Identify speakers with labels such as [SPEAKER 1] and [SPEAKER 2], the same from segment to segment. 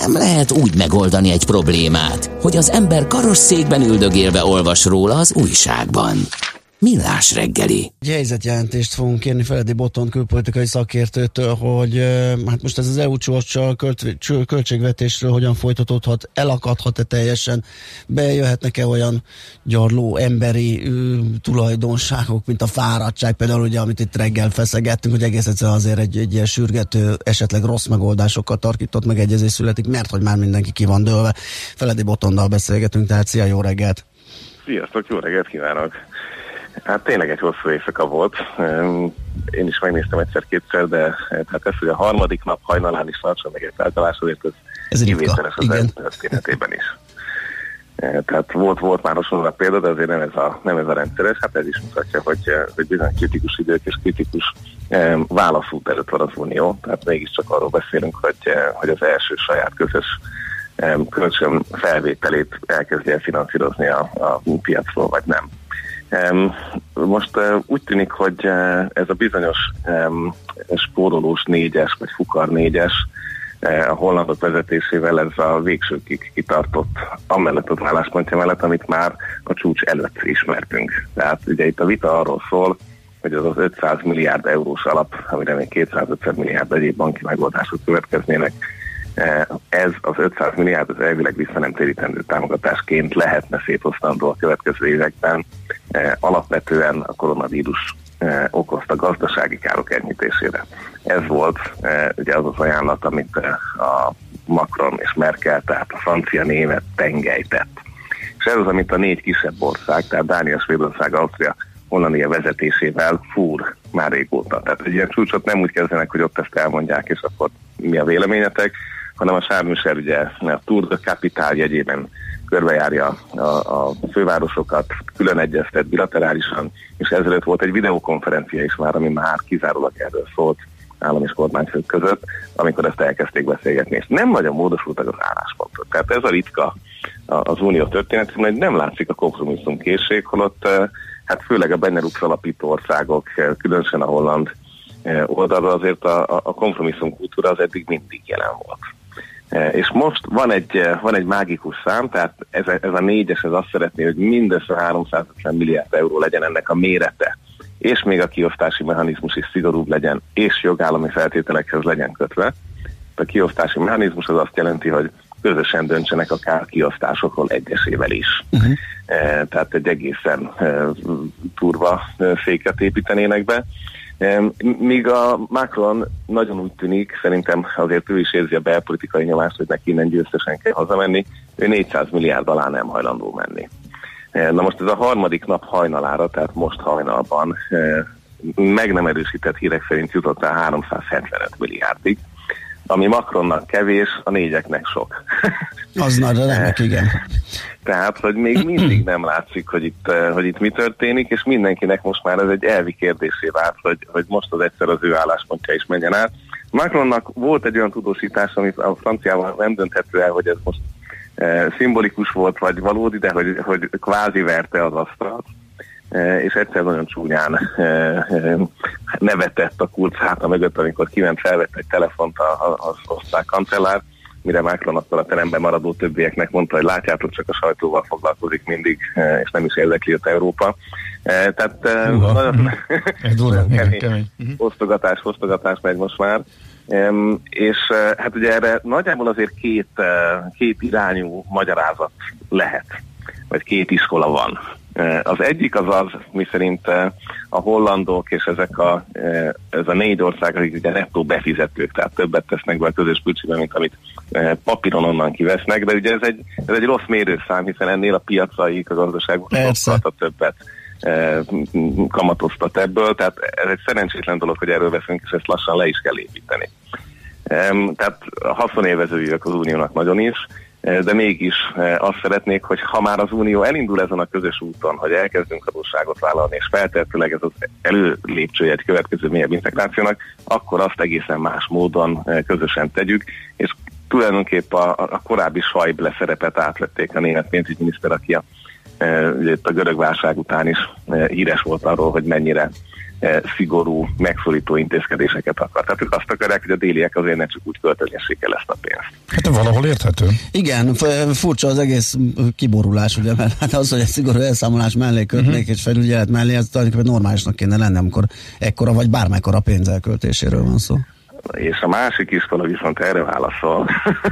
[SPEAKER 1] nem lehet úgy megoldani egy problémát, hogy az ember karosszékben üldögélve olvas róla az újságban. Millás reggeli.
[SPEAKER 2] Egy helyzetjelentést fogunk kérni Feledi Botton külpolitikai szakértőtől, hogy hát most ez az EU csúccsal költségvetésről hogyan folytatódhat, elakadhat-e teljesen, bejöhetnek-e olyan gyarló emberi tulajdonságok, mint a fáradtság, például ugye, amit itt reggel feszegettünk, hogy egész egyszerűen azért egy ilyen sürgető, esetleg rossz megoldásokkal tarkított megegyezés születik, mert hogy már mindenki ki van dőlve. Feledi Bottonnal beszélgetünk, tehát szia, jó reggelt!
[SPEAKER 3] Sziasztok, jó reggelt kívánok! Hát tényleg egy hosszú éjszaka volt. Én is megnéztem egyszer-kétszer, de hát ez, hogy a harmadik nap hajnalán is tartson meg egy feltalás, azért ez kivételes az EU történetében is. Tehát volt már hasonló példa, de azért nem ez a rendszeres. Hát ez is mutatja, hogy bizony kritikus idők és kritikus válaszút előtt van az Unió. Tehát mégiscsak arról beszélünk, hogy az első saját közös kölcsön felvételét elkezdje finanszírozni a piacról, vagy nem. Most úgy tűnik, hogy ez a bizonyos spórolós 4-es, vagy fukar 4-es a hollandok vezetésével ez a végsőkig kitartott amellett az álláspontja mellett, amit már a csúcs előtt ismertünk. Tehát ugye itt a vita arról szól, hogy az 500 milliárd eurós alap, amire még 250 milliárd egyéb banki megoldások következnének, ez az 500 milliárd az elvileg vissza nem térítendő támogatásként lehetne szétosztandó a következő években, alapvetően a koronavírus okozta gazdasági károk enyhítésére. Ez volt ugye az az ajánlat, amit a Macron és Merkel, tehát a francia-német tengely tett. És ez az, amit a 4 kisebb ország, tehát Dánia, Svédország, Ausztria, Hollandia vezetésével fúr már régóta. Tehát egy ilyen csúcsot nem úgy kezdenek, hogy ott ezt elmondják, és akkor mi a véleményetek, hanem a Charles Michel ugye a Tour de Capitale jegyében körbejárja a fővárosokat, külön egyeztet bilaterálisan, és ezelőtt volt egy videokonferencia is már, ami már kizárólag erről szólt állam és kormányfők között, amikor ezt elkezdték beszélgetni, és nem nagyon módosultak az álláspontok. Tehát ez a ritka az unió történetében, hogy nem látszik a kompromisszumkészség, holott hát főleg a Benelux alapító országok, különösen a holland oldalra azért a kompromisszum kultúra az eddig mindig jelen volt. És most van egy mágikus szám, tehát ez a 4-es, ez azt szeretné, hogy mindössze 350 milliárd euró legyen ennek a mérete, és még a kiosztási mechanizmus is szigorúbb legyen, és jogállami feltételekhez legyen kötve. A kiosztási mechanizmus az azt jelenti, hogy közösen döntsenek a kárkiosztásokról egyesével is. Tehát egy egészen turva féket építenének be. Míg a Macron nagyon úgy tűnik, szerintem azért ő is érzi a belpolitikai nyomást, hogy neki innen győztesen kell hazamenni, ő 400 milliárd alá nem hajlandó menni. Na most ez a harmadik nap hajnalára, tehát most hajnalban meg nem erősített hírek szerint jutott el 375 milliárdig, ami Macronnak kevés, a 4-eknek sok.
[SPEAKER 2] Az nagy remek, igen.
[SPEAKER 3] Tehát, hogy még mindig nem látszik, hogy itt mi történik, és mindenkinek most már ez egy elvi kérdésé vált, hogy most az egyszer az ő álláspontja is menjen át. Macronnak volt egy olyan tudósítás, amit a franciával nem dönthető el, hogy ez most szimbolikus volt, vagy valódi, de hogy kvázi verte az asztalt, és egyszer nagyon csúnyán nevetett a Kurz háta mögött, amikor kiment, felvett egy telefont az osztrák kancellár, mire Macron akkor a teremben maradó többieknek mondta, hogy látjátok, csak a sajtóval foglalkozik mindig, és nem is érdekli őt Európa. Tehát nagyon kemény fosztogatás megy most már. És hát ugye erre nagyjából azért két irányú magyarázat lehet, vagy 2 iskola van. Az egyik az, miszerint a hollandok és ez a 4 ország, akik ugye nettó befizetők, tehát többet tesznek be a közös költségbe, mint amit papíron onnan kivesznek, de ugye ez egy rossz mérőszám, hiszen ennél a piacaik, a gazdaságok sokkal többet kamatoztat ebből, tehát ez egy szerencsétlen dolog, hogy erről veszünk, és ezt lassan le is kell építeni. Tehát haszonélvezőjük az uniónak nagyon is, de mégis azt szeretnék, hogy ha már az Unió elindul ezen a közös úton, hogy elkezdünk adósságot vállalni, és feltehetőleg ez az előlépcsője egy következő mélyebb integrációnak, akkor azt egészen más módon közösen tegyük, és tulajdonképp a korábbi Schäuble szerepet átvették a német pénzügyminiszter, aki a ugye itt a görög válság után is híres volt arról, hogy mennyire szigorú, megszorító intézkedéseket akar. Tehát ők azt akarják, hogy a déliek azért ne csak úgy költögessék el ezt a pénzt.
[SPEAKER 4] Hát valahol érthető.
[SPEAKER 2] Igen, furcsa az egész kiborulás, ugye, mert hát az, hogy egy szigorú elszámolás mellé kötnék és felügyelet mellé, ez tulajdonképpen normálisnak kéne lenni, amikor ekkora vagy bármekkora pénzelköltéséről van szó.
[SPEAKER 3] És a másik iskola viszont erre válaszol,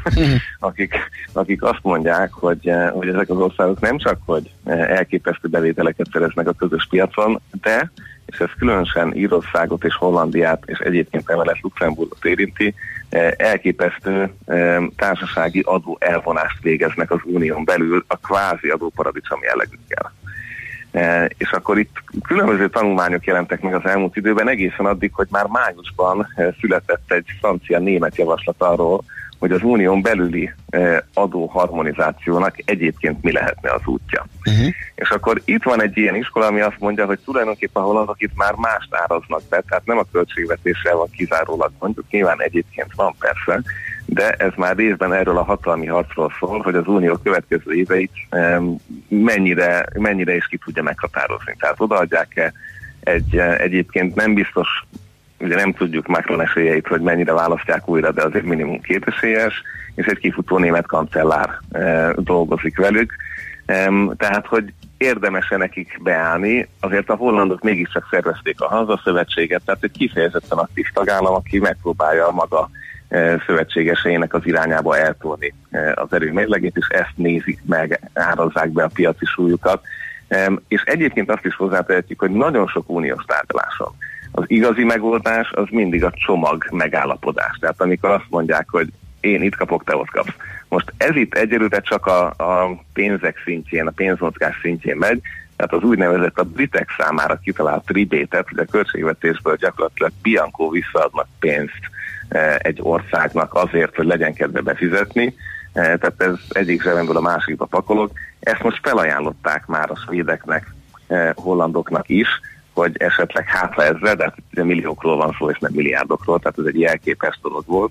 [SPEAKER 3] akik azt mondják, hogy ezek az országok nem csak, hogy elképesztő bevételeket szereznek a közös piacon, de, és ez különösen Írországot és Hollandiát, és egyébként emellett Luxemburgot érinti, elképesztő társasági adó elvonást végeznek az unión belül a kvázi adóparadicsom jellegükkel. És akkor itt különböző tanulmányok jelentek meg az elmúlt időben, egészen addig, hogy már májusban született egy francia-német javaslat arról, hogy az unión belüli adóharmonizációnak egyébként mi lehetne az útja. És akkor itt van egy ilyen iskola, ami azt mondja, hogy tulajdonképpen a hollandok itt már mást áraznak be, tehát nem a költségvetéssel van kizárólag, mondjuk nyilván egyébként van persze, de ez már részben erről a hatalmi harcról szól, hogy az unió következő éveit mennyire is ki tudja meghatározni. Tehát odaadják-e egyébként nem biztos, ugye nem tudjuk Macron esélyeit, hogy mennyire választják újra, de azért minimum 2 esélyes, és egy kifutó német kancellár dolgozik velük. Tehát, hogy érdemes-e nekik beállni, azért a hollandok mégiscsak szervezték a hazaszövetséget, tehát egy kifejezetten aktív tagállam, aki megpróbálja maga szövetségeseinek az irányába eltolni az erőmérlegét, és ezt nézik meg, árazzák be a piaci súlyukat. És egyébként azt is hozzátehetjük, hogy nagyon sok uniós tárgyaláson az igazi megoldás az mindig a csomag megállapodás. Tehát amikor azt mondják, hogy én itt kapok, te ott kapsz. Most ez itt egyelőre csak a pénzek szintjén, a pénzmozgás szintjén megy, tehát az úgynevezett a britek számára kitalált rebate-et, hogy a költségvetésből gyakorlatilag bianco visszaadnak pénzt egy országnak azért, hogy legyen kedve befizetni, tehát ez egyik zsebemből a másikba pakolok. Ezt most felajánlották már a svédeknek, hollandoknak is, hogy esetleg hátra ezzel, de hát ugye milliókról van szó, és nem milliárdokról, tehát ez egy elképesztő dolog volt.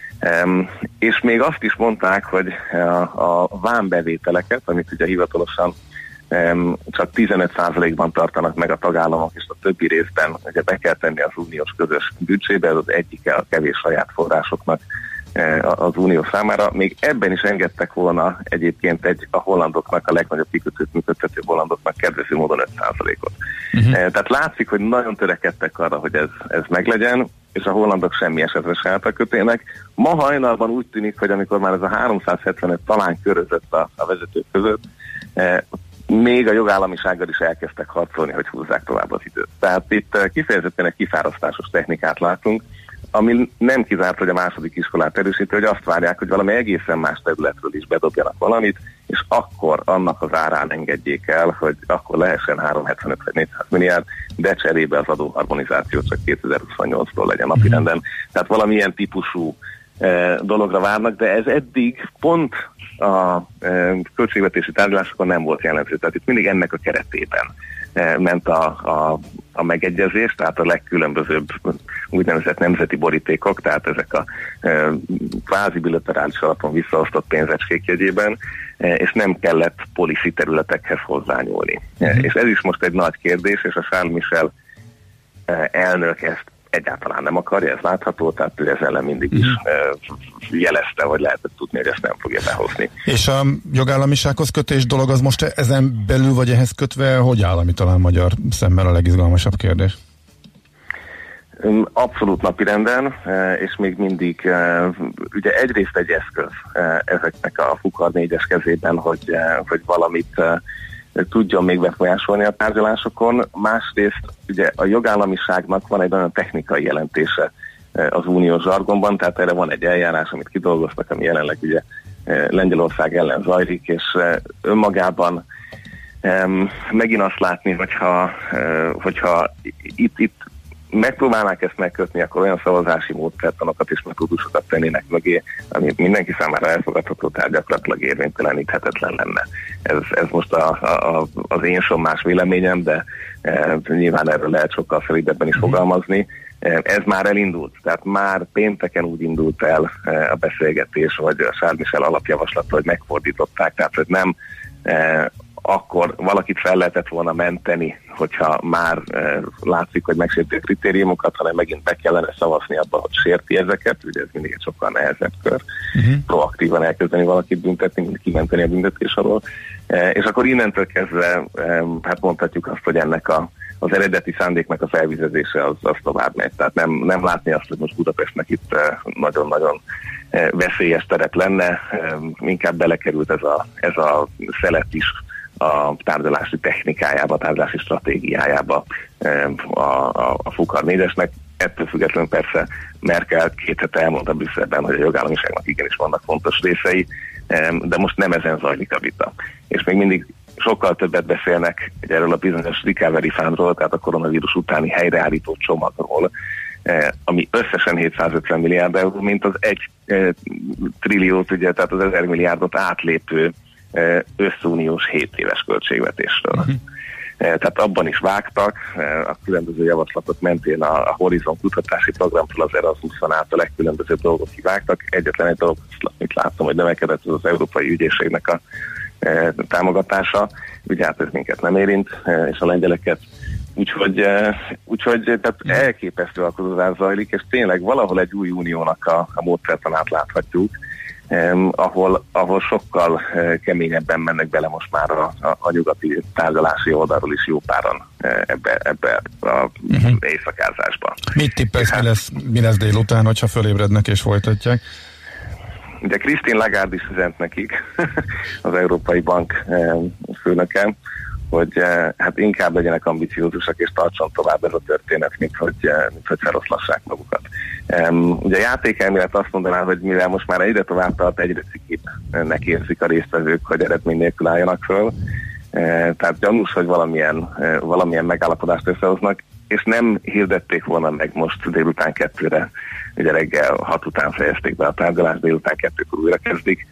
[SPEAKER 3] És még azt is mondták, hogy a vámbevételeket, amit ugye hivatalosan csak 15%-ban tartanak meg a tagállamok, és a többi részben ugye be kell tenni az uniós közös büdzsébe, ez az egyike a kevés saját forrásoknak az unió számára. Még ebben is engedtek volna egyébként a hollandoknak, a legnagyobb kikötőt működtető hollandoknak kedvező módon 5%-ot. Tehát látszik, hogy nagyon törekedtek arra, hogy ez meglegyen, és a hollandok semmi esetre se álltak kötének. Ma hajnalban úgy tűnik, hogy amikor már ez a 375 talán körözött a vezetők között, még a jogállamisággal is elkezdtek harcolni, hogy húzzák tovább az időt. Tehát itt kifejezetten egy kifárasztásos technikát látunk, ami nem kizárt, hogy a második iskolát erősíti, hogy azt várják, hogy valami egészen más területről is bedobjanak valamit, és akkor annak az árán engedjék el, hogy akkor lehessen 375 vagy 400 milliárd, de cserébe az adóharmonizáció csak 2028-ról legyen napirenden. Tehát valamilyen típusú dologra várnak, de ez eddig pont a költségvetési tárgyalásokon nem volt jellemző. Tehát itt mindig ennek a keretében ment a megegyezés, tehát a legkülönbözőbb úgynevezett nemzeti borítékok, tehát ezek a kvázi bilaterális alapon visszaosztott pénzecskék jegyében, és nem kellett policy területekhez hozzányúlni. És ez is most egy nagy kérdés, és a Charles Michel elnök ezt egyáltalán nem akarja, ez látható, tehát ő ez ellen mindig is jelezte, hogy lehetett tudni, hogy ezt nem fogja behozni.
[SPEAKER 4] És a jogállamisághoz kötés dolog az most ezen belül vagy ehhez kötve, hogy áll, ami talán magyar szemmel a legizgalmasabb kérdés?
[SPEAKER 3] Abszolút napirenden, és még mindig ugye egyrészt egy eszköz ezeknek a Fukar 4-es kezében, hogy valamit tudjon még befolyásolni a tárgyalásokon. Másrészt ugye a jogállamiságnak van egy nagyon technikai jelentése az uniós zsargonban, tehát erre van egy eljárás, amit kidolgoztak, ami jelenleg ugye Lengyelország ellen zajlik, és önmagában megint azt látni, hogyha itt megpróbálnák ezt megkötni, akkor olyan szavazási módszertanokat és metódusokat tennének mögé, ami mindenki számára elfogadható, tehát gyakorlatilag érvényteleníthetetlen lenne. Ez most az én sommás véleményem, de nyilván erről lehet sokkal felidebben is fogalmazni. Ez már elindult, tehát már pénteken úgy indult el a beszélgetés, vagy a Charles Michel alapjavaslata, hogy megfordították, tehát hogy nem akkor valakit fel lehetett volna menteni, hogyha már látszik, hogy megsérti a kritériumokat, hanem megint be kellene szavazni abba, hogy sérti ezeket, ugye ez mindig egy sokkal nehezebb kör. Proaktívan elkezdeni valakit büntetni, mint kimenteni a büntetés alól. És akkor innentől kezdve hát mondhatjuk azt, hogy ennek az eredeti szándéknak a felvizezése az tovább megy. Tehát nem látni azt, hogy most Budapestnek itt nagyon-nagyon veszélyes terep lenne, inkább belekerült ez a szelet is a tárgyalási technikájába, a tárgyalási stratégiájába a Fukar 4-esnek. Ettől függetlenül persze Merkel 2 hete elmondta Brüsszelben, hogy a jogállamiságnak igenis vannak fontos részei, de most nem ezen zajlik a vita. És még mindig sokkal többet beszélnek erről a bizonyos recovery fundról, tehát a koronavírus utáni helyreállító csomagról, ami összesen 750 milliárd euró, mint az 1 trilliót, ugye, tehát az 1000 milliárdot átlépő összuniós 7 éves költségvetésről. Tehát abban is vágtak, a különböző javaslatok mentén a Horizon kutatási programtól az Erasmuson át a legkülönbözőbb dolgok kivágtak. Egyetlen egy dolog, amit láttam, hogy növekedett, az Európai Ügyészségnek a támogatása. Ugye hát ez minket nem érint, és a lengyeleket. Úgyhogy tehát elképesztő alkotozás zajlik, és tényleg valahol egy új uniónak a módszertanát láthatjuk, ahol sokkal keményebben mennek bele most már a nyugati tárgyalási oldalról is jó páran ebbe a éjszakázásba.
[SPEAKER 4] Mit tippelsz, mi lesz délután, hogyha fölébrednek és folytatják?
[SPEAKER 3] Ugye Christine Lagarde is üzent nekik, az Európai Bank főnöke, hogy hát inkább legyenek ambiciózusak és tartson tovább ez a történet, mint hogy feloszlassák magukat. Ugye a játékelmélet azt mondaná, hogy mivel most már egyre tovább tart, egyre cikibbnek érzik a résztvevők, hogy eredmény nélkül álljanak föl. Tehát gyanús, hogy valamilyen megállapodást összehoznak, és nem hirdették volna meg most délután 2-re, ugye reggel 6 után fejezték be a tárgyalást, délután 2-kor újra kezdik,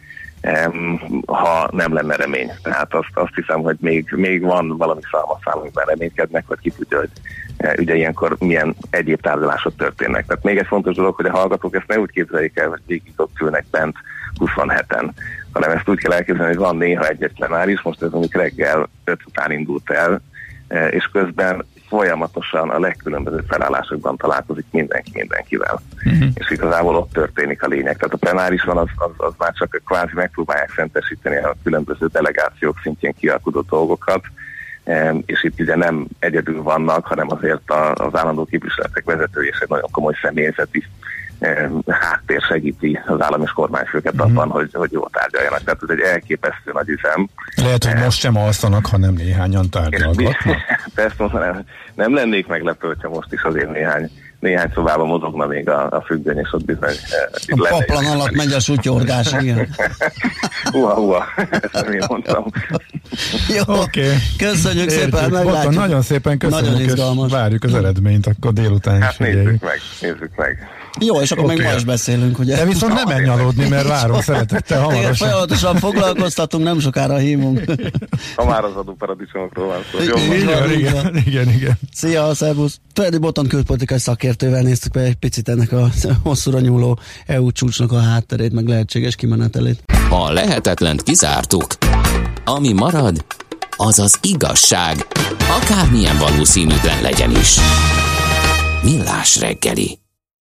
[SPEAKER 3] ha nem lenne remény. Tehát azt hiszem, hogy még van valami szalmaszál, amiben reménykednek, vagy ki tudja, hogy ugye ilyenkor milyen egyéb tárgyalások történnek. Tehát még egy fontos dolog, hogy a hallgatók ezt ne úgy képzeljék el, hogy végig ott ülnek bent 27-en, hanem ezt úgy kell elképzelni, hogy van néha egy plenáris, most ez mondjuk reggel 5 után indult el, és közben folyamatosan a legkülönbözőbb felállásokban találkozik mindenki mindenkivel. És igazából ott történik a lényeg. Tehát a plenárison az már csak kvázi megpróbálják szentesíteni a különböző delegációk szintjén kialkudott dolgokat, és itt ugye nem egyedül vannak, hanem azért az állandó képviseletek vezetői és egy nagyon komoly személyzeti háttér segíti az állam és kormányfőket abban, hogy jól tárgyaljanak. Tehát ez egy elképesztő nagy üzem.
[SPEAKER 4] Lehet, hogy most sem alszanak, hanem néhányan tárgyalgatnak.
[SPEAKER 3] Ezt mondanám, nem lennék meglepő, hogyha most is azért néhány szobában mozogna még a függöny, és ott bizony...
[SPEAKER 2] A paplan alatt megy a sutyorgás, igen.
[SPEAKER 3] Húha, ezt nem én mondtam.
[SPEAKER 2] Jó, köszönjük szépen, meglátjuk.
[SPEAKER 4] Nagyon szépen köszönjük, és várjuk az eredményt, akkor délután is.
[SPEAKER 3] Hát nézzük meg.
[SPEAKER 2] Jó, és akkor meg ma is beszélünk, ugye?
[SPEAKER 4] De viszont nem menj aludni, mert várunk szeretettel hamarosan.
[SPEAKER 2] Igen, folyamatosan foglalkoztatunk, nem sokára hívunk.
[SPEAKER 3] Ha már az adóparadicsomokról van szó.
[SPEAKER 4] Igen.
[SPEAKER 2] Szia, szervusz! Feledi Botton külpolitikai szakértővel néztük meg egy picit ennek a hosszúra nyúló EU csúcsnak a hátterét, meg lehetséges kimenetelét.
[SPEAKER 1] A lehetetlent kizártuk. Ami marad, az az igazság, akármilyen valószínűtlen legyen is. Millás reggeli.